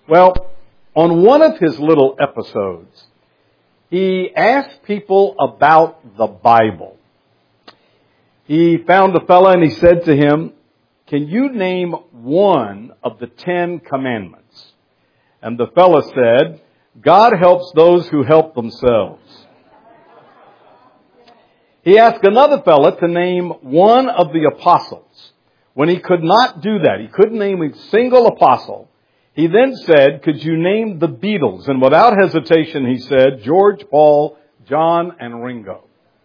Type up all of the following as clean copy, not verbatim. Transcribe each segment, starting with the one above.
Well, on one of his little episodes, he asked people about the Bible. He found a fella and he said to him, "Can you name one of the 10 Commandments?" And the fella said, "God helps those who help themselves." He asked another fella to name one of the apostles. When he could not do that, he couldn't name a single apostle, he then said, "Could you name the Beatles?" And without hesitation, he said, "George, Paul, John, and Ringo."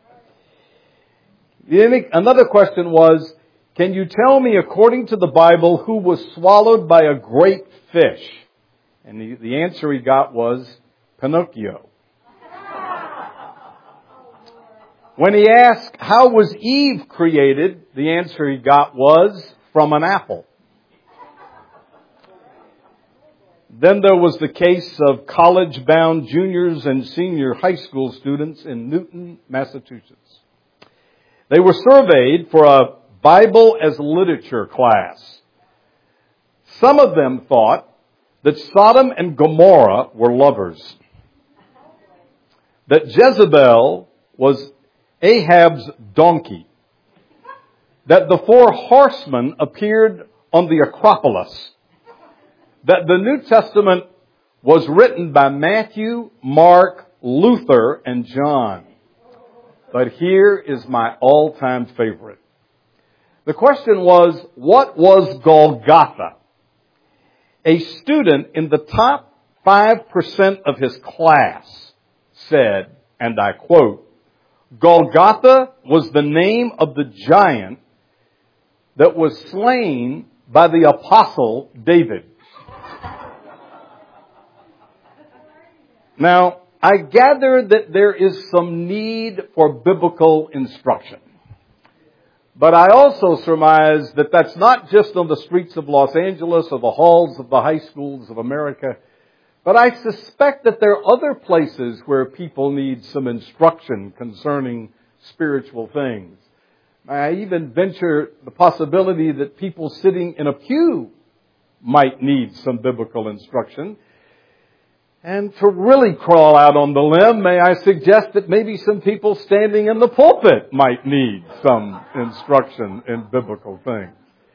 Another question was, "Can you tell me, according to the Bible, who was swallowed by a great fish?" And the answer he got was Pinocchio. When he asked, "How was Eve created?" the answer he got was from an apple. Then there was the case of college-bound juniors and senior high school students in Newton, Massachusetts. They were surveyed for a Bible as literature class. Some of them thought that Sodom and Gomorrah were lovers, that Jezebel was Ahab's donkey, that the 4 horsemen appeared on the Acropolis, that the New Testament was written by Matthew, Mark, Luther, and John. But here is my all-time favorite. The question was, what was Golgotha? A student in the top 5% of his class said, and I quote, "Golgotha was the name of the giant that was slain by the apostle David." Now, I gather that there is some need for biblical instruction. But I also surmise that that's not just on the streets of Los Angeles or the halls of the high schools of America. But I suspect that there are other places where people need some instruction concerning spiritual things. I even venture the possibility that people sitting in a pew might need some biblical instruction. And to really crawl out on the limb, may I suggest that maybe some people standing in the pulpit might need some instruction in biblical things.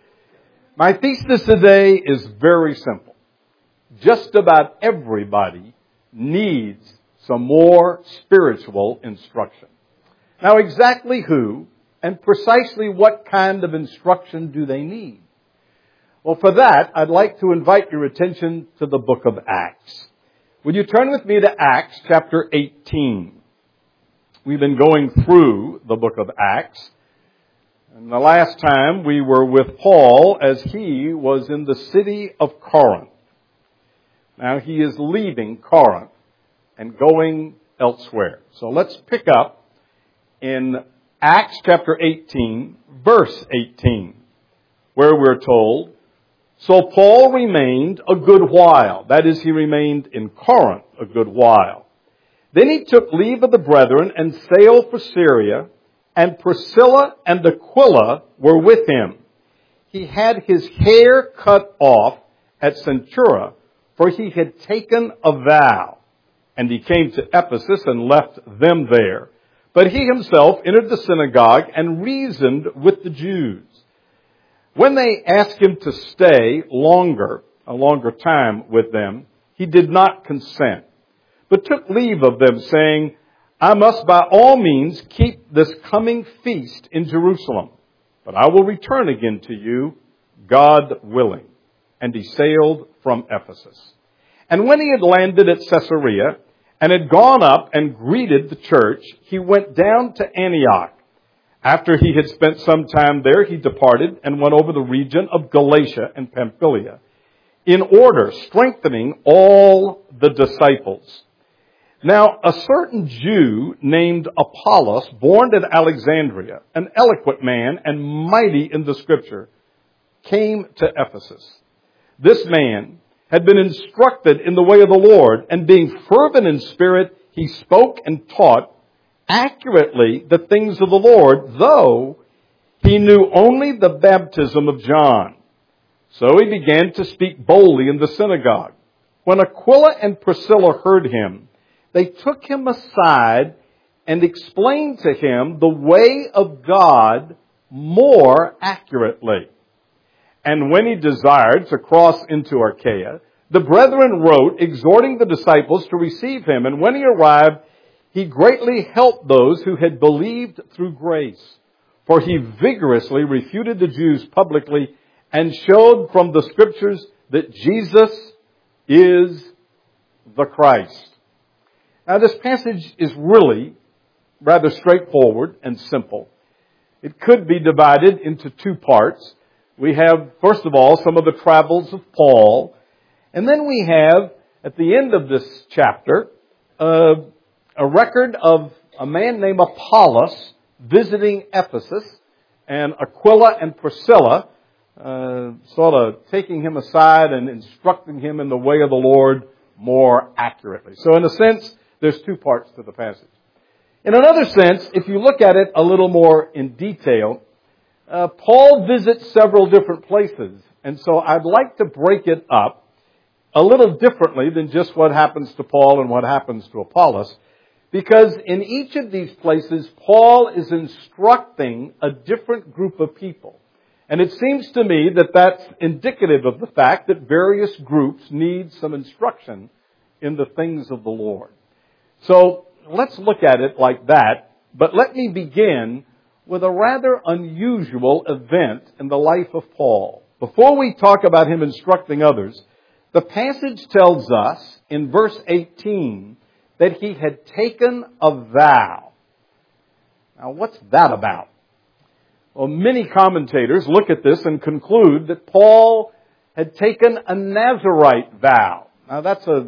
My thesis today is very simple. Just about everybody needs some more spiritual instruction. Now, exactly who and precisely what kind of instruction do they need? Well, for that, I'd like to invite your attention to the book of Acts. Would you turn with me to Acts chapter 18? We've been going through the book of Acts. And the last time we were with Paul as he was in the city of Corinth. Now he is leaving Corinth and going elsewhere. So let's pick up in Acts chapter 18, verse 18, where we're told, "So Paul remained a good while." That is, he remained in Corinth a good while. "Then he took leave of the brethren and sailed for Syria, and Priscilla and Aquila were with him. He had his hair cut off at Centura, for he had taken a vow. And he came to Ephesus and left them there. But he himself entered the synagogue and reasoned with the Jews. When they asked him to stay a longer time with them, he did not consent, but took leave of them, saying, 'I must by all means keep this coming feast in Jerusalem, but I will return again to you, God willing.' And he sailed from Ephesus. And when he had landed at Caesarea and had gone up and greeted the church, he went down to Antioch. After he had spent some time there, he departed and went over the region of Galatia and Pamphylia, in order strengthening all the disciples. Now, a certain Jew named Apollos, born at Alexandria, an eloquent man and mighty in the Scripture, came to Ephesus. This man had been instructed in the way of the Lord, and being fervent in spirit, he spoke and taught accurately the things of the Lord, though he knew only the baptism of John. So he began to speak boldly in the synagogue. When Aquila and Priscilla heard him, they took him aside and explained to him the way of God more accurately. And when he desired to cross into Achaia, the brethren wrote, exhorting the disciples to receive him. And when he arrived, he greatly helped those who had believed through grace. For he vigorously refuted the Jews publicly and showed from the Scriptures that Jesus is the Christ. Now this passage is really rather straightforward and simple. It could be divided into two parts. We have, first of all, some of the travels of Paul. And then we have, at the end of this chapter, a record of a man named Apollos visiting Ephesus, and Aquila and Priscilla sort of taking him aside and instructing him in the way of the Lord more accurately. So in a sense, there's two parts to the passage. In another sense, if you look at it a little more in detail, Paul visits several different places. And so I'd like to break it up a little differently than just what happens to Paul and what happens to Apollos. Because in each of these places, Paul is instructing a different group of people. And it seems to me that that's indicative of the fact that various groups need some instruction in the things of the Lord. So let's look at it like that. But let me begin with a rather unusual event in the life of Paul. Before we talk about him instructing others, the passage tells us in verse 18 that he had taken a vow. Now, what's that about? Well, many commentators look at this and conclude that Paul had taken a Nazirite vow. Now, that's a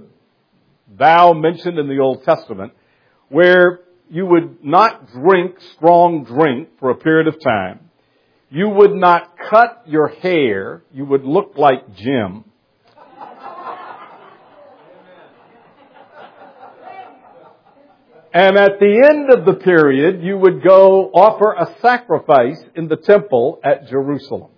vow mentioned in the Old Testament where you would not drink strong drink for a period of time. You would not cut your hair. You would look like Jim. And at the end of the period, you would go offer a sacrifice in the temple at Jerusalem.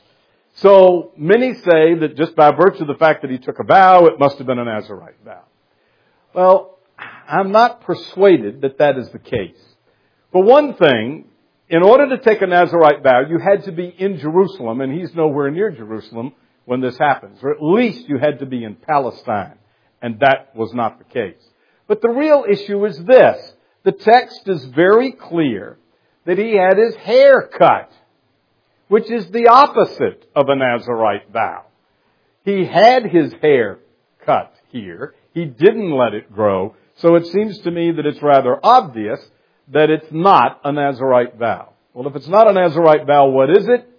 So many say that just by virtue of the fact that he took a vow, it must have been a Nazirite vow. Well, I'm not persuaded that that is the case. For one thing, in order to take a Nazirite vow, you had to be in Jerusalem, and he's nowhere near Jerusalem when this happens. Or at least you had to be in Palestine, and that was not the case. But the real issue is this. The text is very clear that he had his hair cut, which is the opposite of a Nazirite vow. He had his hair cut here. He didn't let it grow. So it seems to me that it's rather obvious that it's not a Nazirite vow. Well, if it's not a Nazirite vow, what is it?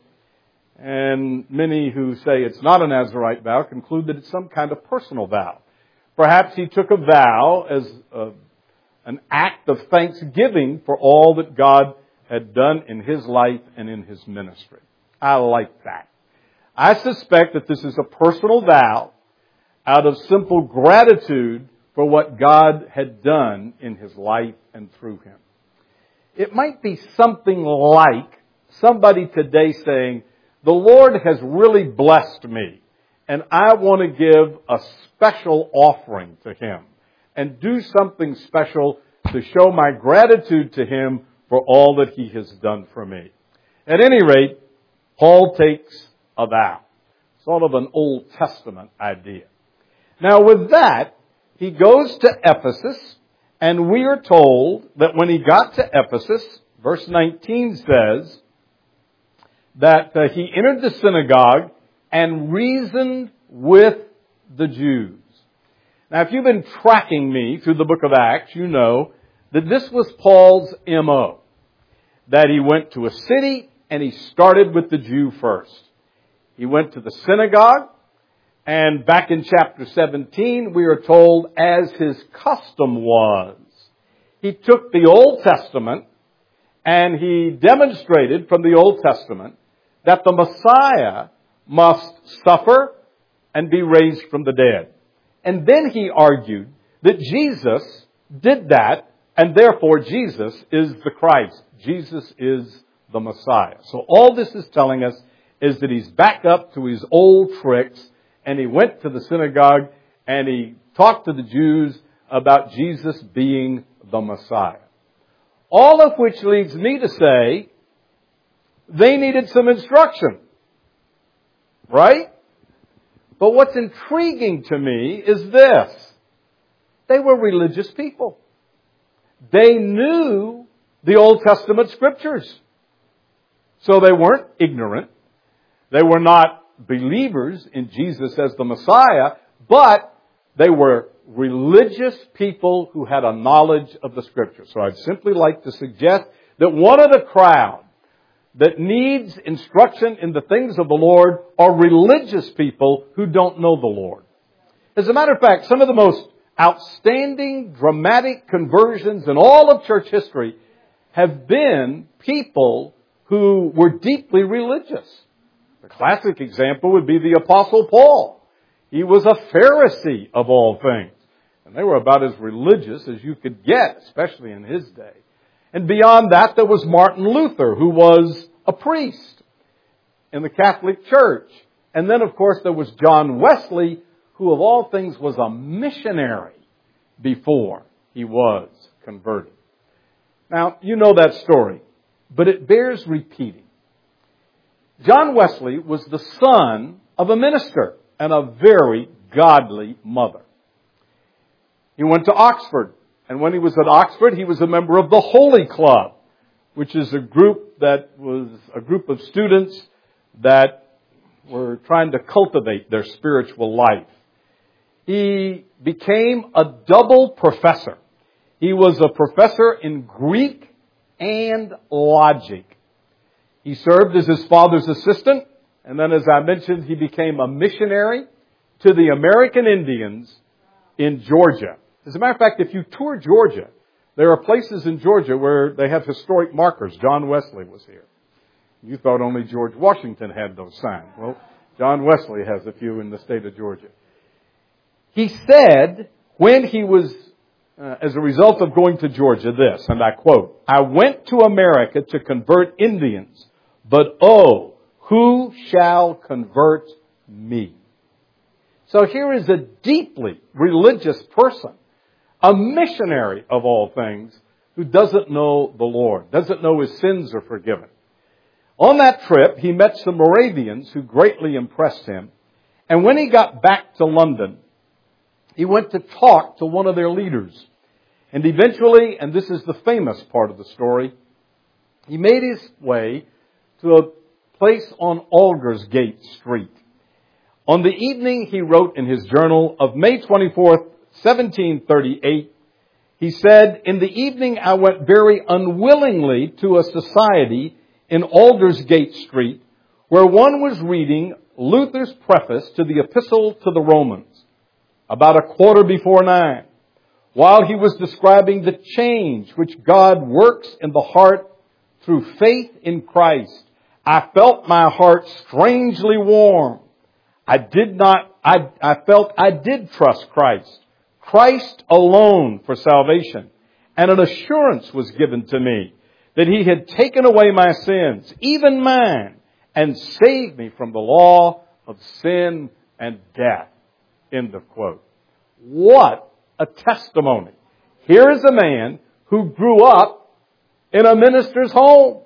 And many who say it's not a Nazirite vow conclude that it's some kind of personal vow. Perhaps he took a vow as an act of thanksgiving for all that God had done in his life and in his ministry. I like that. I suspect that this is a personal vow out of simple gratitude for what God had done in his life and through him. It might be something like somebody today saying, the Lord has really blessed me, and I want to give a special offering to him and do something special to show my gratitude to him for all that he has done for me. At any rate, Paul takes a vow, sort of an Old Testament idea. Now with that, he goes to Ephesus, and we are told that when he got to Ephesus, verse 19 says that he entered the synagogue and reasoned with the Jews. Now, if you've been tracking me through the book of Acts, you know that this was Paul's M.O. That he went to a city and he started with the Jew first. He went to the synagogue, and back in chapter 17, we are told, as his custom was, he took the Old Testament and he demonstrated from the Old Testament that the Messiah must suffer and be raised from the dead. And then he argued that Jesus did that, and therefore Jesus is the Christ. Jesus is the Messiah. So all this is telling us is that he's back up to his old tricks, and he went to the synagogue and he talked to the Jews about Jesus being the Messiah. All of which leads me to say they needed some instruction. Right? But what's intriguing to me is this. They were religious people. They knew the Old Testament scriptures. So they weren't ignorant. They were not believers in Jesus as the Messiah, but they were religious people who had a knowledge of the scriptures. So I'd simply like to suggest that one of the crowd that needs instruction in the things of the Lord are religious people who don't know the Lord. As a matter of fact, some of the most outstanding, dramatic conversions in all of church history have been people who were deeply religious. The classic example would be the Apostle Paul. He was a Pharisee of all things. And they were about as religious as you could get, especially in his day. And beyond that, there was Martin Luther, who was a priest in the Catholic Church. And then, of course, there was John Wesley, who of all things was a missionary before he was converted. Now, you know that story, but it bears repeating. John Wesley was the son of a minister and a very godly mother. He went to Oxford, and when he was at Oxford, he was a member of the Holy Club, which is a group that was a group of students that were trying to cultivate their spiritual life. He became a double professor. He was a professor in Greek and logic. He served as his father's assistant, and then, as I mentioned, he became a missionary to the American Indians in Georgia. As a matter of fact, if you tour Georgia, there are places in Georgia where they have historic markers. John Wesley was here. You thought only George Washington had those signs. Well, John Wesley has a few in the state of Georgia. He said when he was, as a result of going to Georgia, this, and I quote, "I went to America to convert Indians, but oh, who shall convert me?" So here is a deeply religious person, a missionary of all things, who doesn't know the Lord, doesn't know his sins are forgiven. On that trip, he met some Moravians who greatly impressed him. And when he got back to London, he went to talk to one of their leaders. And eventually, and this is the famous part of the story, he made his way to a place on Aldersgate Street. On the evening, he wrote in his journal of May 24th, 1738, he said, "In the evening I went very unwillingly to a society in Aldersgate Street where one was reading Luther's preface to the Epistle to the Romans about 9:15, while he was describing the change which God works in the heart through faith in Christ. I felt my heart strangely warm. I felt I did trust Christ. Christ alone for salvation. And an assurance was given to me that He had taken away my sins, even mine, and saved me from the law of sin and death." End of quote. What a testimony. Here is a man who grew up in a minister's home,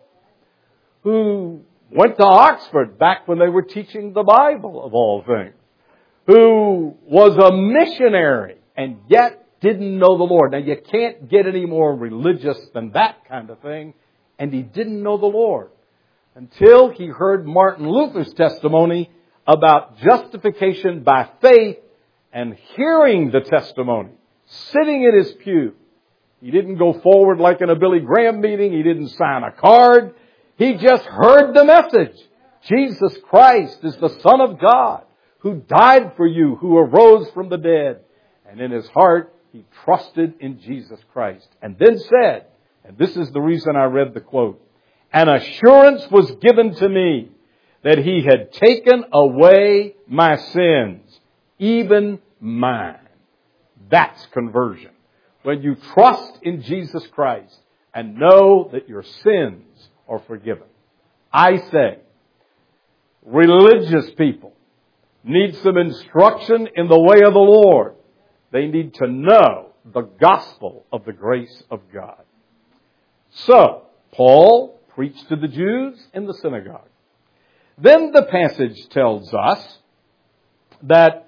who went to Oxford back when they were teaching the Bible, of all things, who was a missionary and yet didn't know the Lord. Now, you can't get any more religious than that kind of thing. And he didn't know the Lord until he heard Martin Luther's testimony about justification by faith, and hearing the testimony, sitting in his pew. He didn't go forward like in a Billy Graham meeting. He didn't sign a card. He just heard the message. Jesus Christ is the Son of God who died for you, who arose from the dead. And in his heart, he trusted in Jesus Christ. And then said, and this is the reason I read the quote, "An assurance was given to me that He had taken away my sins, even mine." That's conversion. When you trust in Jesus Christ and know that your sins are forgiven. I say, religious people need some instruction in the way of the Lord. They need to know the gospel of the grace of God. So, Paul preached to the Jews in the synagogue. Then the passage tells us that,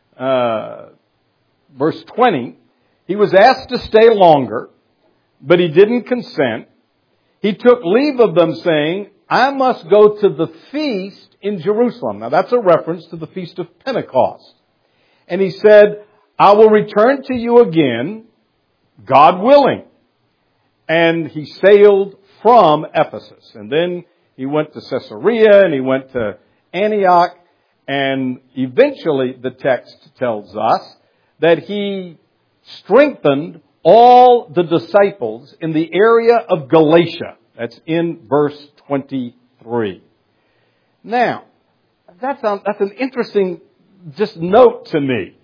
verse 20, he was asked to stay longer, but he didn't consent. He took leave of them, saying, I must go to the feast in Jerusalem. Now that's a reference to the Feast of Pentecost. And he said, I will return to you again, God willing. And he sailed from Ephesus. And then he went to Caesarea and he went to Antioch. And eventually the text tells us that he strengthened all the disciples in the area of Galatia. That's in verse 23. Now, that's an interesting just note to me.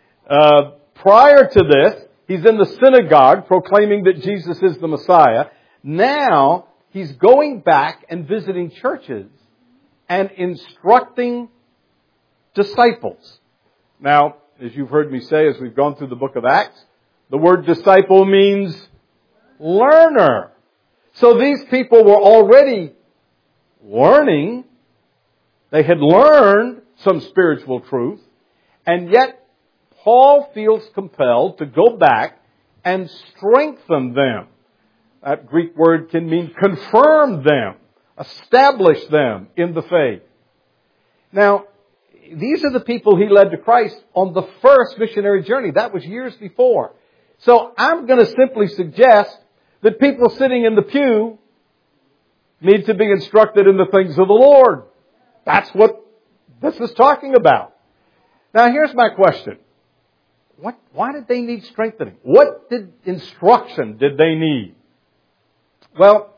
Prior to this, he's in the synagogue proclaiming that Jesus is the Messiah. Now, he's going back and visiting churches and instructing disciples. Now, as you've heard me say as we've gone through the book of Acts, the word disciple means learner. So these people were already learning. They had learned some spiritual truth. And yet, Paul feels compelled to go back and strengthen them. That Greek word can mean confirm them, establish them in the faith. Now, these are the people he led to Christ on the first missionary journey. That was years before. So I'm going to simply suggest that people sitting in the pew need to be instructed in the things of the Lord. That's what this is talking about. Now here's my question. Why did they need strengthening? What instruction did they need? Well,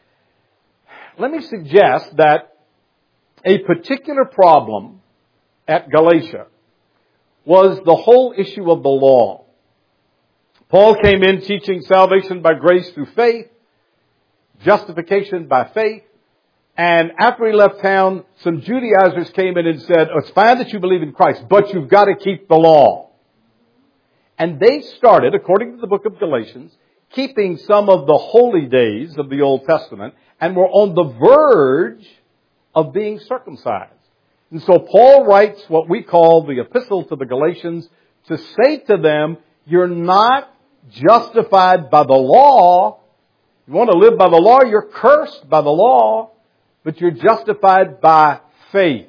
let me suggest that a particular problem at Galatia was the whole issue of the law. Paul came in teaching salvation by grace through faith, justification by faith, and after he left town, some Judaizers came in and said, it's fine that you believe in Christ, but you've got to keep the law. And they started, according to the book of Galatians, keeping some of the holy days of the Old Testament and were on the verge of being circumcised. And so Paul writes what we call the Epistle to the Galatians to say to them, you're not justified by the law. You want to live by the law, you're cursed by the law, but you're justified by faith.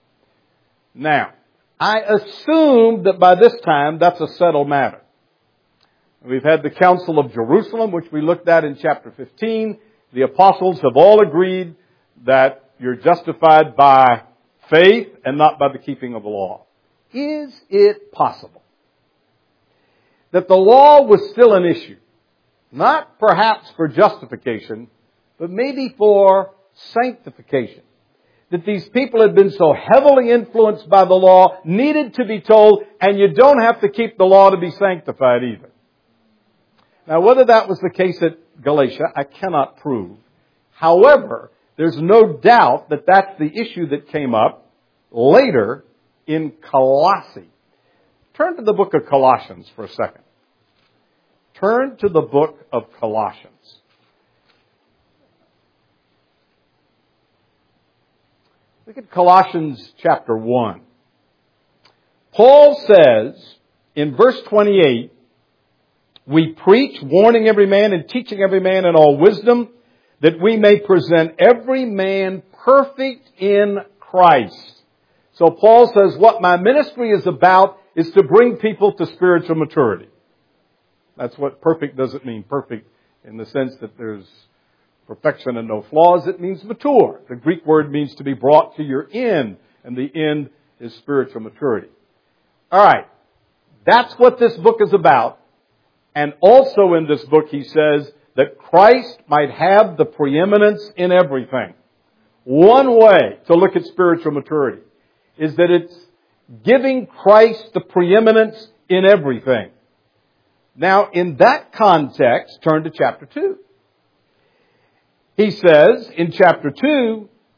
Now, I assume that by this time that's a settled matter. We've had the Council of Jerusalem, which we looked at in chapter 15. The apostles have all agreed that you're justified by faith and not by the keeping of the law. Is it possible that the law was still an issue? Not perhaps for justification, but maybe for sanctification. That these people had been so heavily influenced by the law, needed to be told, and you don't have to keep the law to be sanctified either. Now, whether that was the case at Galatia, I cannot prove. However, there's no doubt that that's the issue that came up later in Colossae. Turn to the book of Colossians for a second. Turn to the book of Colossians. Look at Colossians chapter 1. Paul says in verse 28, we preach, warning every man and teaching every man in all wisdom, that we may present every man perfect in Christ. So Paul says, what my ministry is about is to bring people to spiritual maturity. That's what perfect doesn't mean. Perfect in the sense that there's perfection and no flaws. It means mature. The Greek word means to be brought to your end, and the end is spiritual maturity. All right. That's what this book is about. And also in this book, he says that Christ might have the preeminence in everything. One way to look at spiritual maturity is that it's giving Christ the preeminence in everything. Now, in that context, turn to chapter 2. He says in chapter 2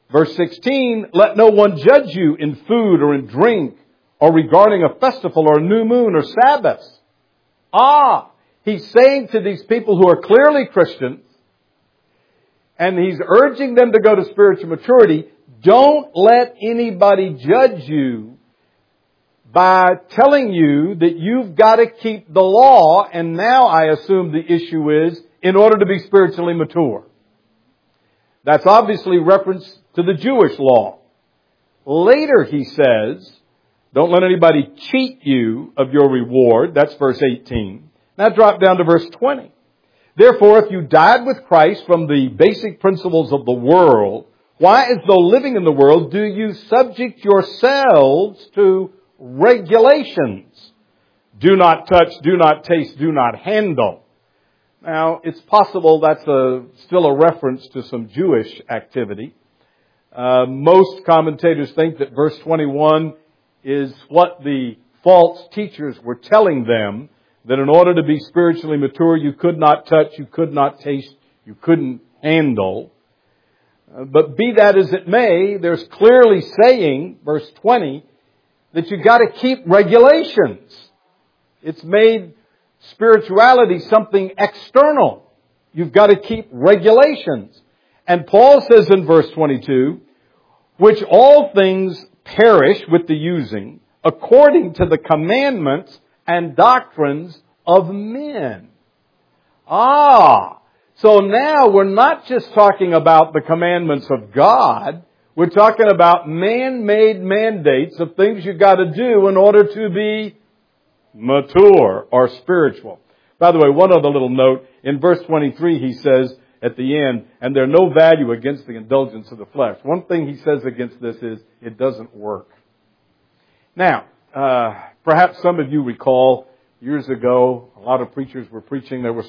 Verse 16, let no one judge you in food or in drink or regarding a festival or a new moon or Sabbaths. He's saying to these people who are clearly Christians, and he's urging them to go to spiritual maturity, don't let anybody judge you by telling you that you've got to keep the law, and now I assume the issue is in order to be spiritually mature. That's obviously reference to the Jewish law. Later he says, don't let anybody cheat you of your reward. That's verse 18. Now drop down to verse 20. Therefore, if you died with Christ from the basic principles of the world, why, as though living in the world, do you subject yourselves to regulations? Do not touch, do not taste, do not handle. Now, it's possible that's still a reference to some Jewish activity. Most commentators think that verse 21 is what the false teachers were telling them, that in order to be spiritually mature, you could not touch, you could not taste, you couldn't handle. But be that as it may, there's clearly saying, verse 20, that you've got to keep regulations. It's made spirituality something external. You've got to keep regulations. And Paul says in verse 22, which all things perish with the using, according to the commandments and doctrines of men. So now we're not just talking about the commandments of God. We're talking about man-made mandates of things you've got to do in order to be mature or spiritual. By the way, one other little note. In verse 23 he says at the end, and there's no value against the indulgence of the flesh. One thing he says against this is it doesn't work. Now, perhaps some of you recall years ago, a lot of preachers were preaching. There was,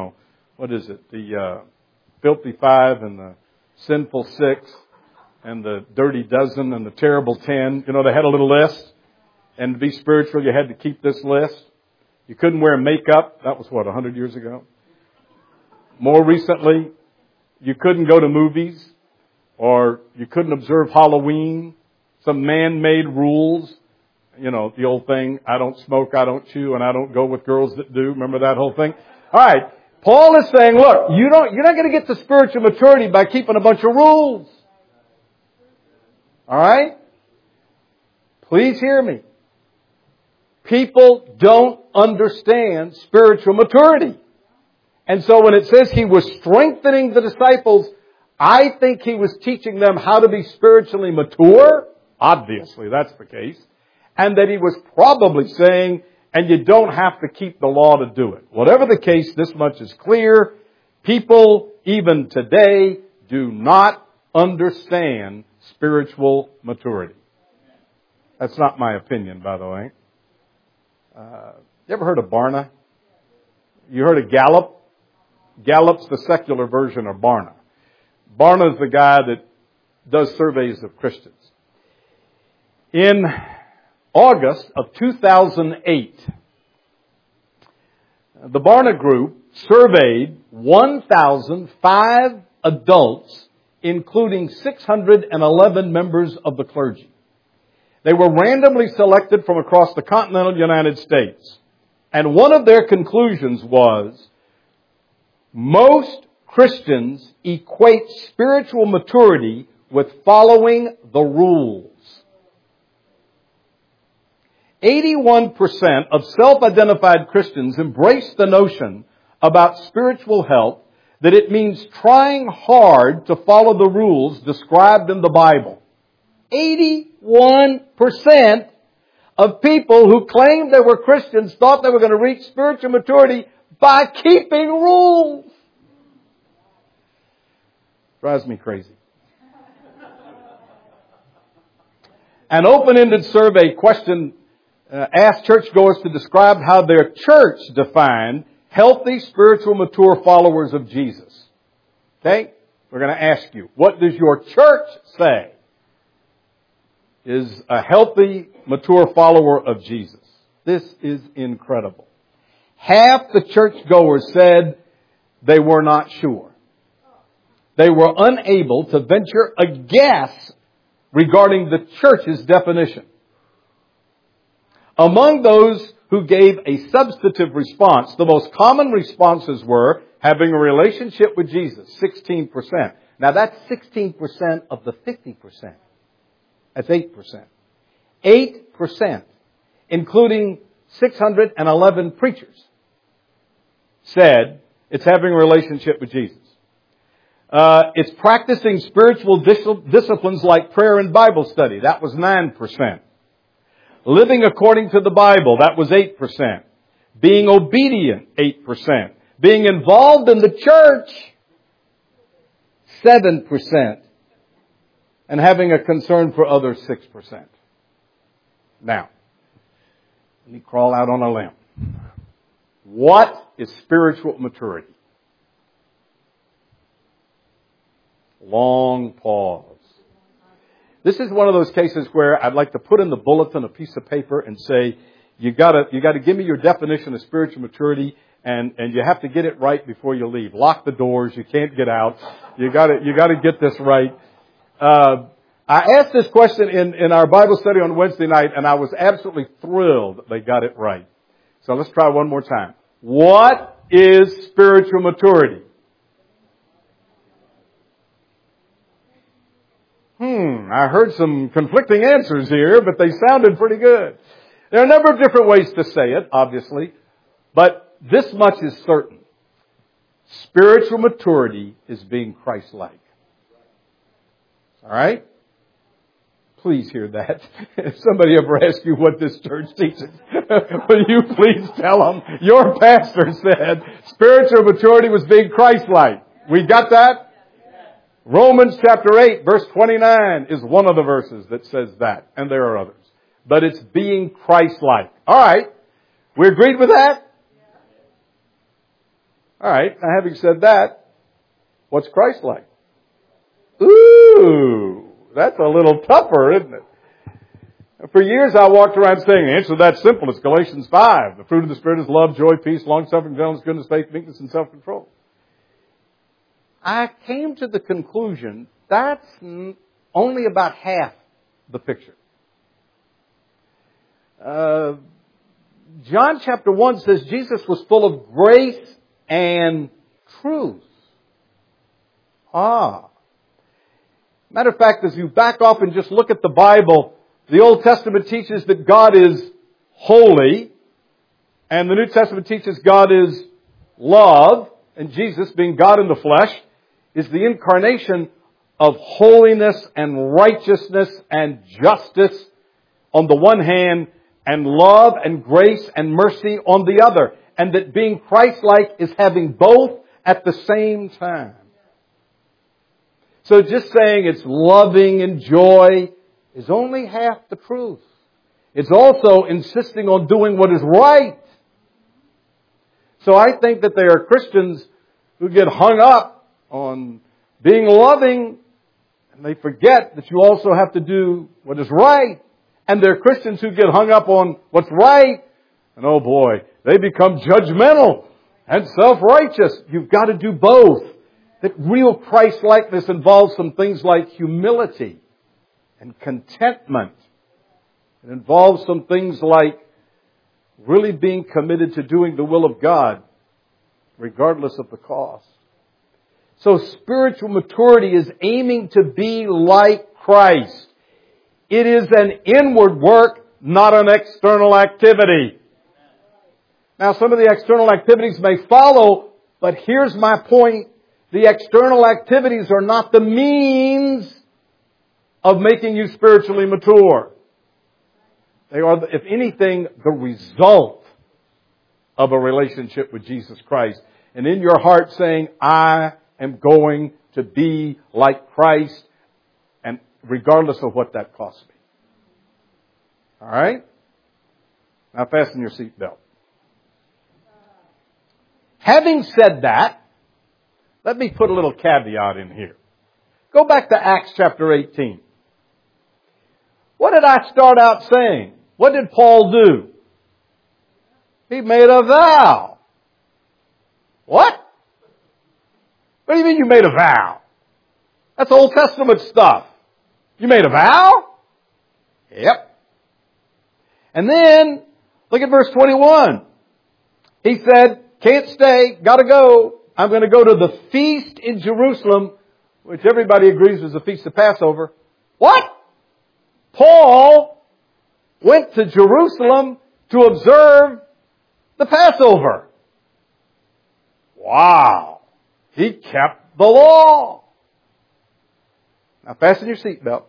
the filthy five and the sinful six and the dirty dozen and the terrible 10. They had a little list. And to be spiritual, you had to keep this list. You couldn't wear makeup. That was 100 years ago? More recently, you couldn't go to movies, or you couldn't observe Halloween, some man-made rules. The old thing, I don't smoke, I don't chew, and I don't go with girls that do. Remember that whole thing? All right. Paul is saying, look, you're not going to get to spiritual maturity by keeping a bunch of rules. All right? Please hear me. People don't understand spiritual maturity. And so when it says he was strengthening the disciples, I think he was teaching them how to be spiritually mature. Obviously, that's the case. And that he was probably saying, and you don't have to keep the law to do it. Whatever the case, this much is clear. People, even today, do not understand spiritual maturity. That's not my opinion, by the way. You ever heard of Barna? You heard of Gallup? Gallup's the secular version of Barna. Barna's the guy that does surveys of Christians. In August of 2008, the Barna Group surveyed 1,005 adults, including 611 members of the clergy. They were randomly selected from across the continental United States. And one of their conclusions was, most Christians equate spiritual maturity with following the rules. 81% of self-identified Christians embrace the notion about spiritual health that it means trying hard to follow the rules described in the Bible. 81% of people who claimed they were Christians thought they were going to reach spiritual maturity by keeping rules. Drives me crazy. An open-ended survey question asked churchgoers to describe how their church defined healthy, spiritual, mature followers of Jesus. Okay? We're going to ask you, what does your church say is a healthy, mature follower of Jesus? This is incredible. Half the churchgoers said they were not sure. they were unable to venture a guess regarding the church's definition. Among those who gave a substantive response, the most common responses were having a relationship with Jesus, 16%. Now that's 16% of the 50%. That's 8%. 8%, including 611 preachers, said it's having a relationship with Jesus. It's practicing spiritual disciplines like prayer and Bible study. That was 9%. Living according to the Bible. That was 8%. Being obedient. 8%. Being involved in the church. 7%. And having a concern for others. 6%. Now, let me crawl out on a limb. What is spiritual maturity? Long pause. This is one of those cases where I'd like to put in the bulletin a piece of paper and say, you gotta give me your definition of spiritual maturity, and you have to get it right before you leave. Lock the doors. You can't get out. You gotta get this right. I asked this question in our Bible study on Wednesday night, and I was absolutely thrilled that they got it right. So let's try one more time. What is spiritual maturity? I heard some conflicting answers here, but they sounded pretty good. There are a number of different ways to say it, obviously, but this much is certain. Spiritual maturity is being Christ-like. All right? Please hear that. If somebody ever asks you what this church teaches, will you please tell them your pastor said spiritual maturity was being Christ-like. We got that? Romans chapter 8, verse 29 is one of the verses that says that. And there are others. But it's being Christ-like. All right. We agreed with that? All right. Now, having said that, what's Christ-like? Ooh, that's a little tougher, isn't it? For years, I walked around saying the answer to that's simple. It's Galatians 5. The fruit of the Spirit is love, joy, peace, long-suffering, gentleness, goodness, faith, meekness, and self-control. I came to the conclusion that's only about half the picture. John chapter 1 says Jesus was full of grace and truth. Matter of fact, as you back off and just look at the Bible, the Old Testament teaches that God is holy, and the New Testament teaches God is love, and Jesus, being God in the flesh, is the incarnation of holiness and righteousness and justice on the one hand, and love and grace and mercy on the other. And that being Christ-like is having both at the same time. So just saying it's loving and joy is only half the truth. It's also insisting on doing what is right. So I think that there are Christians who get hung up on being loving, and they forget that you also have to do what is right. And there are Christians who get hung up on what's right, and oh boy, they become judgmental and self-righteous. You've got to do both. That real Christ-likeness involves some things like humility and contentment. It involves some things like really being committed to doing the will of God, regardless of the cost. So spiritual maturity is aiming to be like Christ. It is an inward work, not an external activity. Now, some of the external activities may follow, but here's my point. The external activities are not the means of making you spiritually mature. They are, if anything, the result of a relationship with Jesus Christ. And in your heart saying, I am going to be like Christ, and regardless of what that costs me. All right? Now fasten your seatbelt. Having said that, let me put a little caveat in here. Go back to Acts chapter 18. What did I start out saying? What did Paul do? He made a vow. What? What do you mean you made a vow? That's Old Testament stuff. You made a vow? Yep. And then, look at verse 21. He said, can't stay, gotta go. I'm going to go to the feast in Jerusalem, which everybody agrees was the feast of Passover. What? Paul went to Jerusalem to observe the Passover. Wow. He kept the law. Now fasten your seatbelt.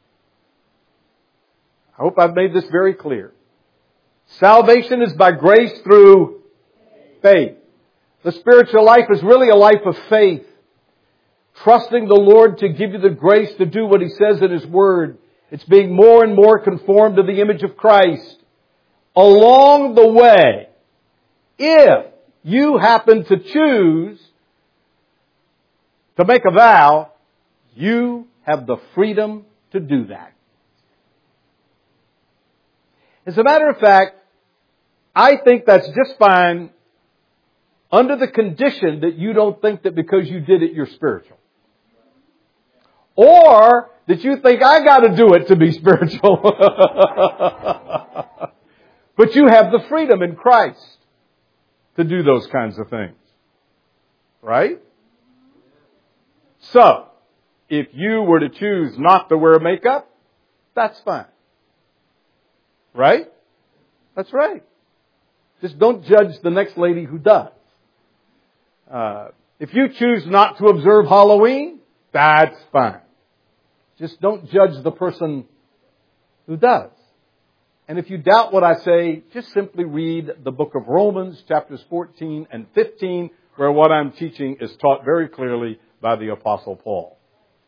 I hope I've made this very clear. Salvation is by grace through faith. The spiritual life is really a life of faith. Trusting the Lord to give you the grace to do what He says in His Word. It's being more and more conformed to the image of Christ. Along the way, if you happen to choose to make a vow, you have the freedom to do that. As a matter of fact, I think that's just fine under the condition that you don't think that because you did it, you're spiritual. Or that you think I got to do it to be spiritual. But you have the freedom in Christ to do those kinds of things. Right? So, if you were to choose not to wear makeup, that's fine. Right? That's right. Just don't judge the next lady who does. If you choose not to observe Halloween, that's fine. Just don't judge the person who does. And if you doubt what I say, just simply read the book of Romans, chapters 14 and 15, where what I'm teaching is taught very clearly by the Apostle Paul.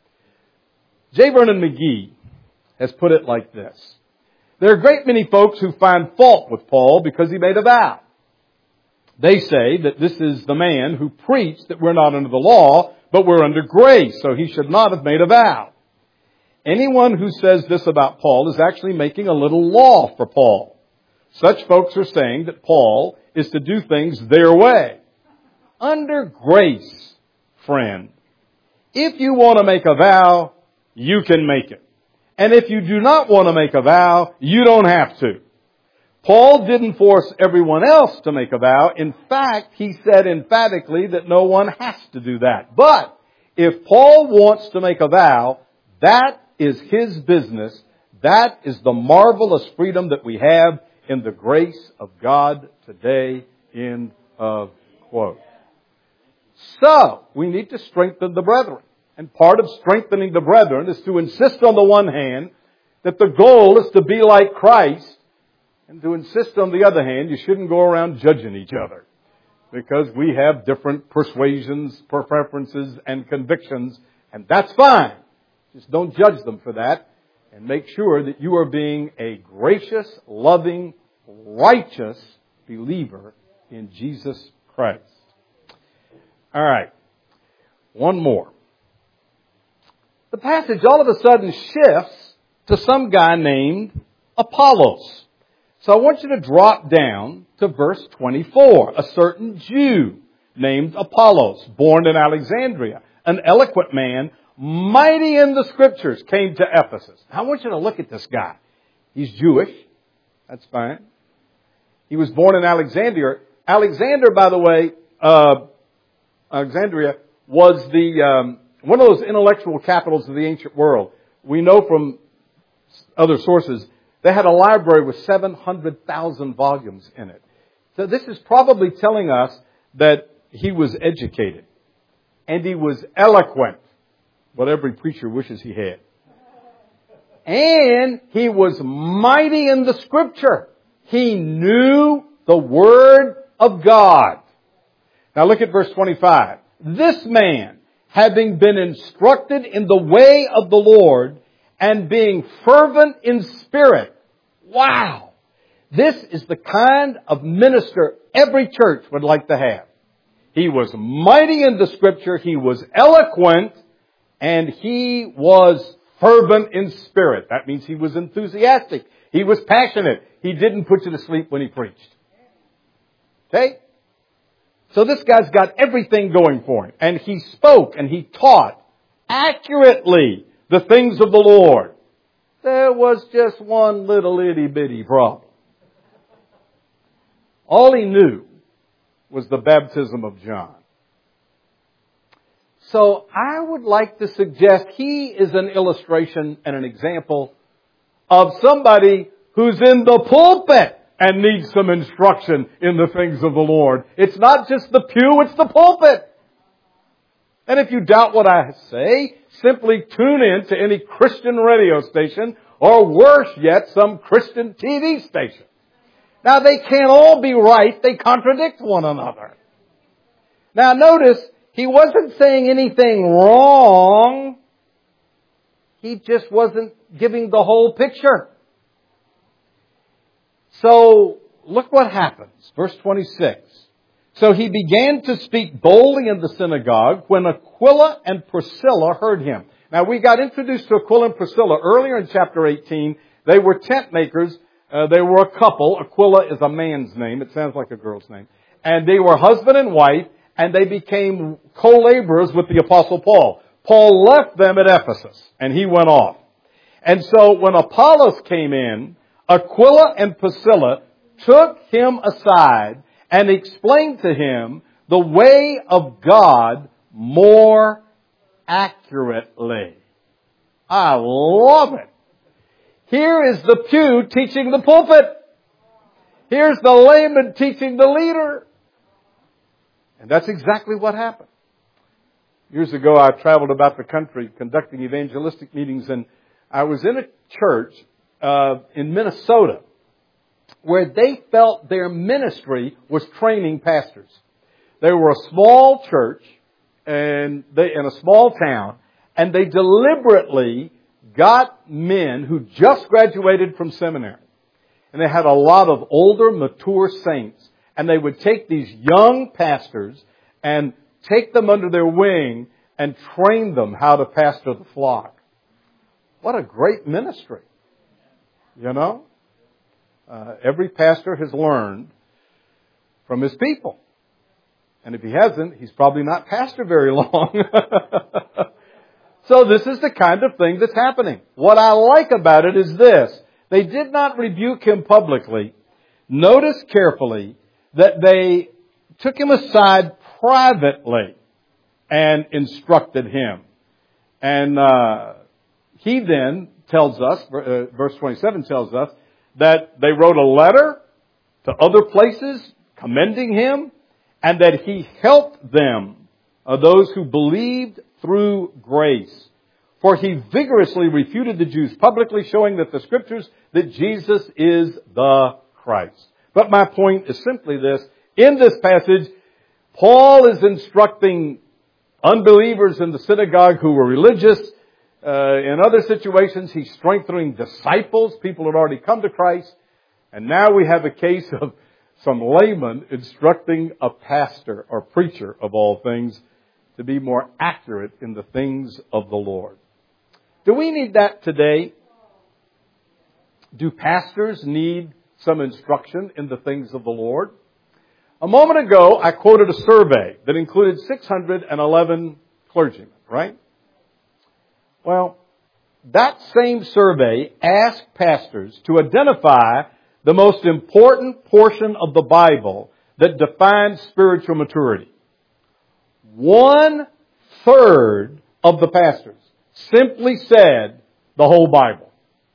J. Vernon McGee has put it like this. There are a great many folks who find fault with Paul because he made a vow. They say that this is the man who preached that we're not under the law, but we're under grace, so he should not have made a vow. Anyone who says this about Paul is actually making a little law for Paul. Such folks are saying that Paul is to do things their way. Under grace, friend, if you want to make a vow, you can make it. And if you do not want to make a vow, you don't have to. Paul didn't force everyone else to make a vow. In fact, he said emphatically that no one has to do that. But if Paul wants to make a vow, that is his business. That is the marvelous freedom that we have in the grace of God today, end of quote. So, we need to strengthen the brethren. And part of strengthening the brethren is to insist on the one hand that the goal is to be like Christ, and to insist on the other hand, you shouldn't go around judging each other. Because we have different persuasions, preferences, and convictions, and that's fine. Just don't judge them for that, and make sure that you are being a gracious, loving, righteous believer in Jesus Christ. All right. One more. The passage all of a sudden shifts to some guy named Apollos. So I want you to drop down to verse 24. A certain Jew named Apollos, born in Alexandria, an eloquent man, mighty in the Scriptures, came to Ephesus. I want you to look at this guy. He's Jewish. That's fine. He was born in Alexandria. Alexander, by the way, Alexandria was the one of those intellectual capitals of the ancient world. We know from other sources they had a library with 700,000 volumes in it. So this is probably telling us that he was educated and he was eloquent, what every preacher wishes he had. And he was mighty in the Scripture. He knew the Word of God. Now look at verse 25. This man, having been instructed in the way of the Lord and being fervent in spirit. Wow! This is the kind of minister every church would like to have. He was mighty in the Scripture, he was eloquent, and he was fervent in spirit. That means he was enthusiastic. He was passionate. He didn't put you to sleep when he preached. Okay? So this guy's got everything going for him. And he spoke and he taught accurately the things of the Lord. There was just one little itty-bitty problem. All he knew was the baptism of John. So I would like to suggest he is an illustration and an example of somebody who's in the pulpit and needs some instruction in the things of the Lord. It's not just the pew, it's the pulpit. And if you doubt what I say, simply tune in to any Christian radio station, or worse yet, some Christian TV station. Now, they can't all be right. They contradict one another. Now, notice, he wasn't saying anything wrong. He just wasn't giving the whole picture. So, look what happens. Verse 26. So he began to speak boldly in the synagogue when Aquila and Priscilla heard him. Now, we got introduced to Aquila and Priscilla earlier in chapter 18. They were tent makers. They were a couple. Aquila is a man's name. It sounds like a girl's name. And they were husband and wife, and they became co-laborers with the Apostle Paul. Paul left them at Ephesus, and he went off. And so when Apollos came in, Aquila and Priscilla took him aside and explained to him the way of God more accurately. I love it. Here is the pew teaching the pulpit. Here's the layman teaching the leader. And that's exactly what happened. Years ago, I traveled about the country conducting evangelistic meetings, and I was in a church in Minnesota where they felt their ministry was training pastors. They were a small church in a small town, and they deliberately got men who just graduated from seminary. And they had a lot of older, mature saints. And they would take these young pastors and take them under their wing and train them how to pastor the flock. What a great ministry. You know? Every pastor has learned from his people. And if he hasn't, he's probably not pastored very long. So this is the kind of thing that's happening. What I like about it is this. They did not rebuke him publicly. Notice carefully that they took him aside privately and instructed him. And he then tells us, verse 27 tells us, that they wrote a letter to other places commending him, and that he helped them, those who believed through grace. For he vigorously refuted the Jews publicly, showing that the Scriptures, that Jesus is the Christ. But my point is simply this. In this passage, Paul is instructing unbelievers in the synagogue who were religious. In other situations, he's strengthening disciples, people who had already come to Christ. And now we have a case of some layman instructing a pastor or preacher of all things to be more accurate in the things of the Lord. Do we need that today? Do pastors need some instruction in the things of the Lord? A moment ago, I quoted a survey that included 611 clergymen, right? Well, that same survey asked pastors to identify the most important portion of the Bible that defines spiritual maturity. 1/3 of the pastors simply said the whole Bible.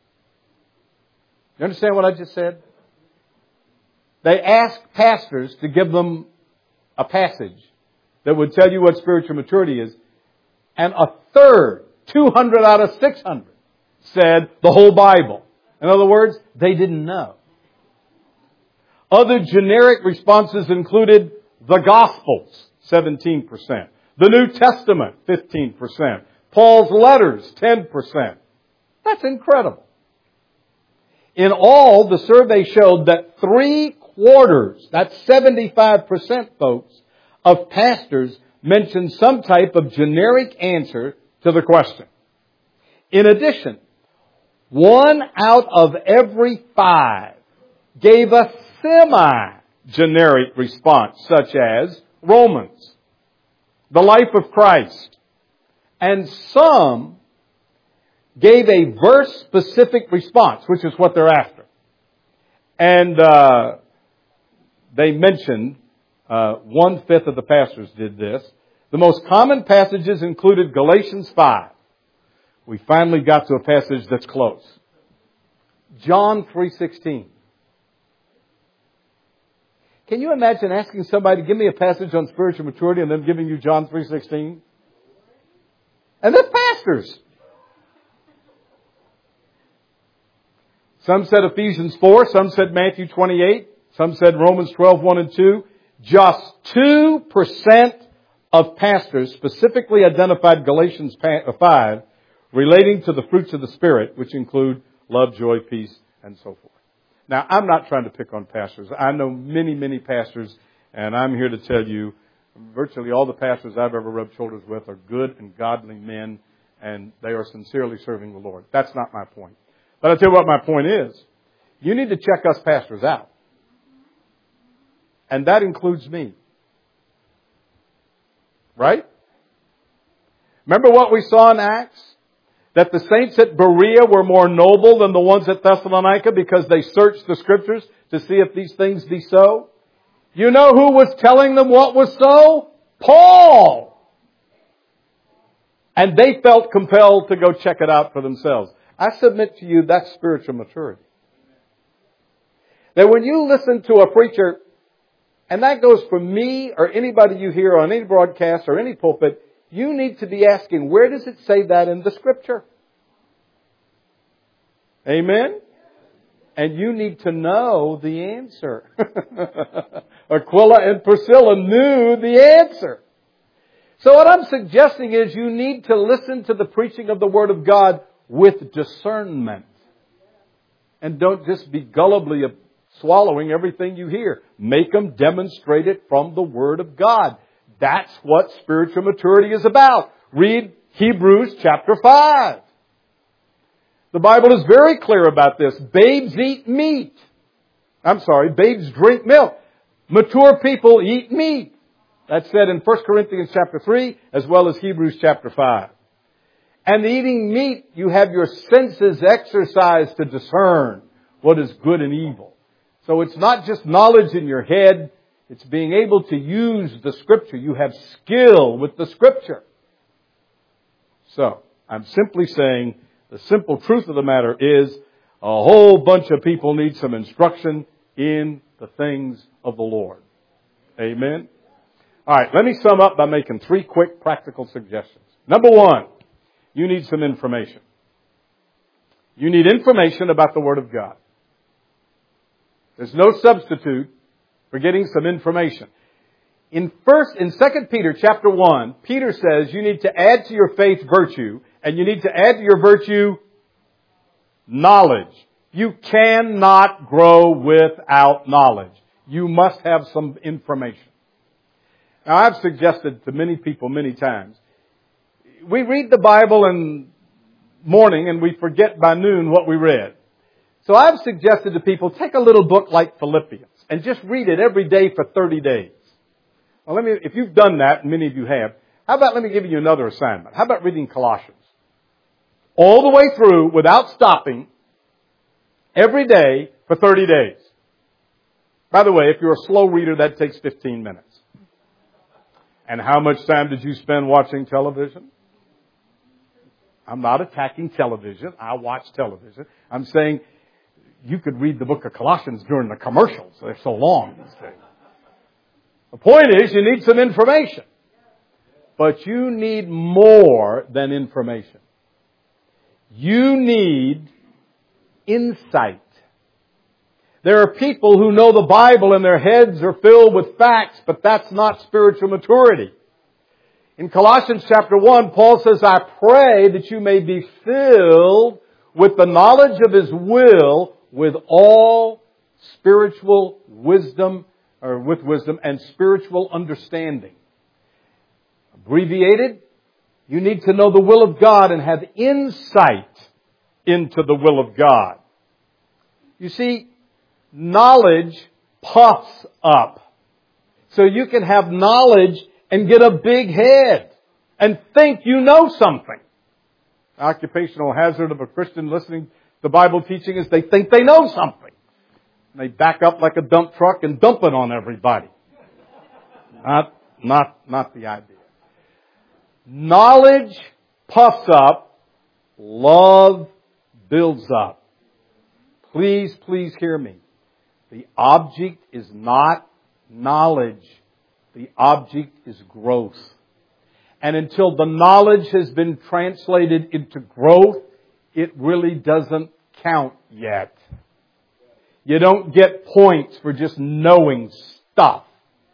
You understand what I just said? They asked pastors to give them a passage that would tell you what spiritual maturity is, and 1/3, 200 out of 600, said the whole Bible. In other words, they didn't know. Other generic responses included the Gospels, 17%. The New Testament, 15%. Paul's letters, 10%. That's incredible. In all, the survey showed that 3/4, that's 75%, folks, of pastors mentioned some type of generic answer to the question. In addition, 1 out of every 5 gave a semi-generic response, such as Romans, the life of Christ, And some gave a verse-specific response, which is what they're after. And they mentioned, 1/5 of the pastors did this. The most common passages included Galatians 5. We finally got to a passage that's close. John 3:16. Can you imagine asking somebody, give me a passage on spiritual maturity, and them giving you John 3:16? And they're pastors. Some said Ephesians 4, some said Matthew 28, some said Romans 12:1 and 2. Just 2% of pastors specifically identified Galatians 5 relating to the fruits of the Spirit, which include love, joy, peace, and so forth. Now, I'm not trying to pick on pastors. I know many, many pastors, and I'm here to tell you, virtually all the pastors I've ever rubbed shoulders with are good and godly men, and they are sincerely serving the Lord. That's not my point. But I'll tell you what my point is. You need to check us pastors out. And that includes me. Right? Remember what we saw in Acts? That the saints at Berea were more noble than the ones at Thessalonica because they searched the Scriptures to see if these things be so. You know who was telling them what was so? Paul! And they felt compelled to go check it out for themselves. I submit to you that's spiritual maturity. That when you listen to a preacher, and that goes for me or anybody you hear on any broadcast or any pulpit, you need to be asking, where does it say that in the Scripture? Amen? And you need to know the answer. Aquila and Priscilla knew the answer. So what I'm suggesting is you need to listen to the preaching of the Word of God with discernment. And don't just be gullibly swallowing everything you hear. Make them demonstrate it from the Word of God. That's what spiritual maturity is about. Read Hebrews chapter 5. The Bible is very clear about this. Babes eat meat. Babes drink milk. Mature people eat meat. That's said in 1 Corinthians chapter 3 as well as Hebrews chapter 5. And eating meat, you have your senses exercised to discern what is good and evil. So it's not just knowledge in your head. It's being able to use the Scripture. You have skill with the Scripture. So, I'm simply saying the simple truth of the matter is a whole bunch of people need some instruction in the things of the Lord. Amen? All right, let me sum up by making 3 quick practical suggestions. Number 1, you need some information. You need information about the Word of God. There's no substitute for getting some information. In 2 Peter chapter 1, Peter says you need to add to your faith virtue, and you need to add to your virtue knowledge. You cannot grow without knowledge. You must have some information. Now, I've suggested to many people many times, we read the Bible in morning and we forget by noon what we read. So I've suggested to people, take a little book like Philippians and just read it every day for 30 days. Well, if you've done that, and many of you have, how about let me give you another assignment? How about reading Colossians? All the way through, without stopping, every day for 30 days. By the way, if you're a slow reader, that takes 15 minutes. And how much time did you spend watching television? I'm not attacking television. I watch television. I'm saying you could read the book of Colossians during the commercials. They're so long these days. The point is, you need some information. But you need more than information. You need insight. There are people who know the Bible and their heads are filled with facts, but that's not spiritual maturity. In Colossians chapter 1, Paul says, I pray that you may be filled with the knowledge of His will with all spiritual wisdom, or with wisdom and spiritual understanding. Abbreviated, you need to know the will of God and have insight into the will of God. You see, knowledge puffs up. So you can have knowledge and get a big head and think you know something. Occupational hazard of a Christian listening to Bible teaching is they think they know something. And they back up like a dump truck and dump it on everybody. Not the idea. Knowledge puffs up. Love builds up. Please hear me. The object is not knowledge. The object is growth. And until the knowledge has been translated into growth, it really doesn't count yet. You don't get points for just knowing stuff.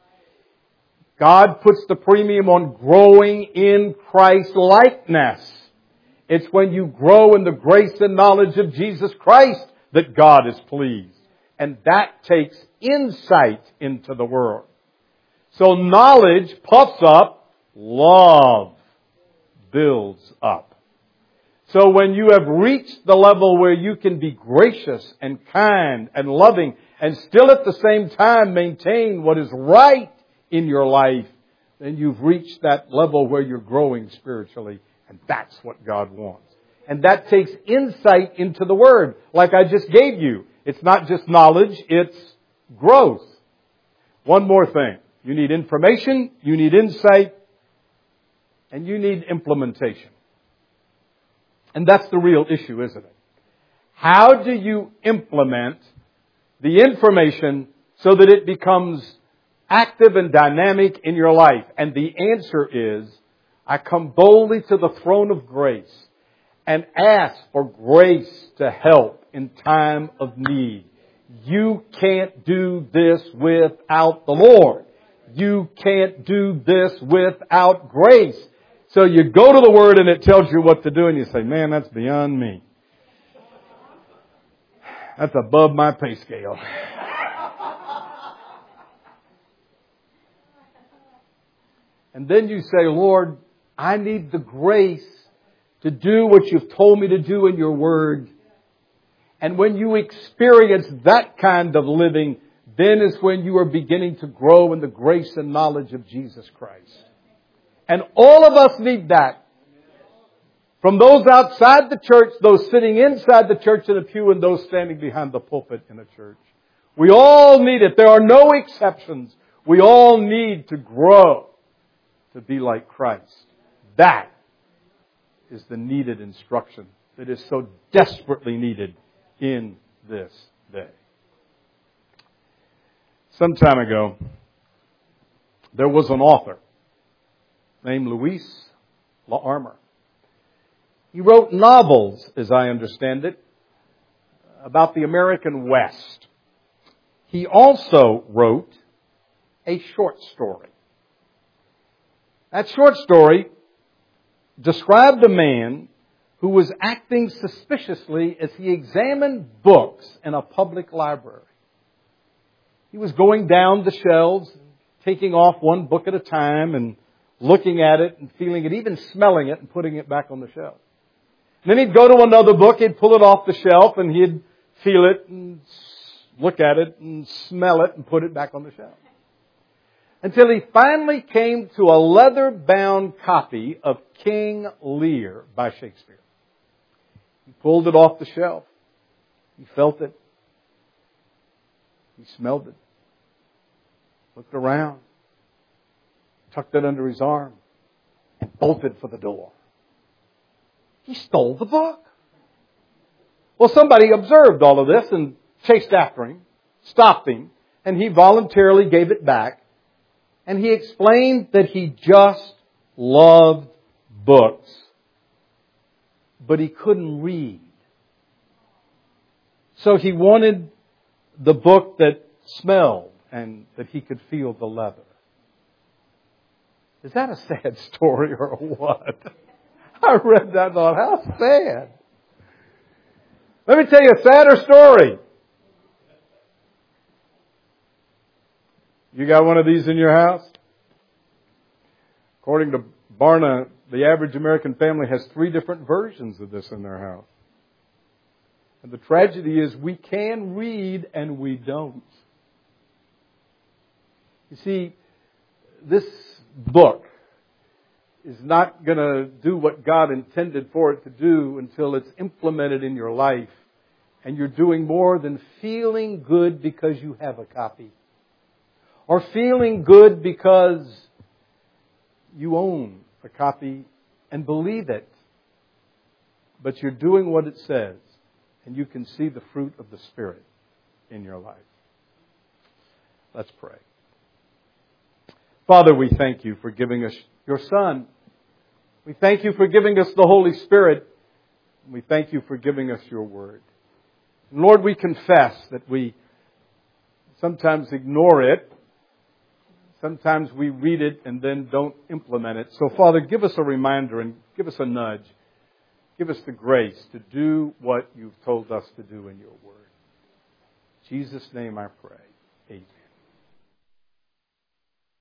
God puts the premium on growing in Christ likeness. It's when you grow in the grace and knowledge of Jesus Christ that God is pleased. And that takes insight into the world. So knowledge puffs up, love builds up. So when you have reached the level where you can be gracious and kind and loving and still at the same time maintain what is right in your life, then you've reached that level where you're growing spiritually, and that's what God wants. And that takes insight into the Word, like I just gave you. It's not just knowledge, it's growth. One more thing. You need information, you need insight, and you need implementation. And that's the real issue, isn't it? How do you implement the information so that it becomes active and dynamic in your life? And the answer is, I come boldly to the throne of grace and ask for grace to help in time of need. You can't do this without the Lord. You can't do this without grace. So you go to the Word and it tells you what to do and you say, man, that's beyond me. That's above my pay scale. And then you say, Lord, I need the grace to do what you've told me to do in your Word. And when you experience that kind of living, then is when you are beginning to grow in the grace and knowledge of Jesus Christ. And all of us need that. From those outside the church, those sitting inside the church in a pew, and those standing behind the pulpit in a church. We all need it. There are no exceptions. We all need to grow to be like Christ. That is the needed instruction that is so desperately needed in this day. Some time ago, there was an author named Louis L'Amour. He wrote novels, as I understand it, about the American West. He also wrote a short story. That short story described a man who was acting suspiciously as he examined books in a public library. He was going down the shelves, taking off one book at a time and looking at it and feeling it, even smelling it and putting it back on the shelf. And then he'd go to another book, he'd pull it off the shelf and he'd feel it and look at it and smell it and put it back on the shelf. Until he finally came to a leather-bound copy of King Lear by Shakespeare. He pulled it off the shelf. He felt it. He smelled it. Looked around. Tucked it under his arm. And bolted for the door. He stole the book. Well, somebody observed all of this and chased after him, stopped him, and he voluntarily gave it back. And he explained that he just loved books, but he couldn't read. So he wanted the book that smelled and that he could feel the leather. Is that a sad story or what? I read that and thought, how sad. Let me tell you a sadder story. You got one of these in your house? According to Barna, the average American family has 3 different versions of this in their house. And the tragedy is we can read and we don't. You see, this book is not going to do what God intended for it to do until it's implemented in your life. And you're doing more than feeling good because you have a copy. Or feeling good because you own a copy and believe it. But you're doing what it says. And you can see the fruit of the Spirit in your life. Let's pray. Father, we thank you for giving us your Son. We thank you for giving us the Holy Spirit. We thank you for giving us your Word. And Lord, we confess that we sometimes ignore it. Sometimes we read it and then don't implement it. So, Father, give us a reminder and give us a nudge. Give us the grace to do what you've told us to do in your Word. In Jesus' name I pray. Amen.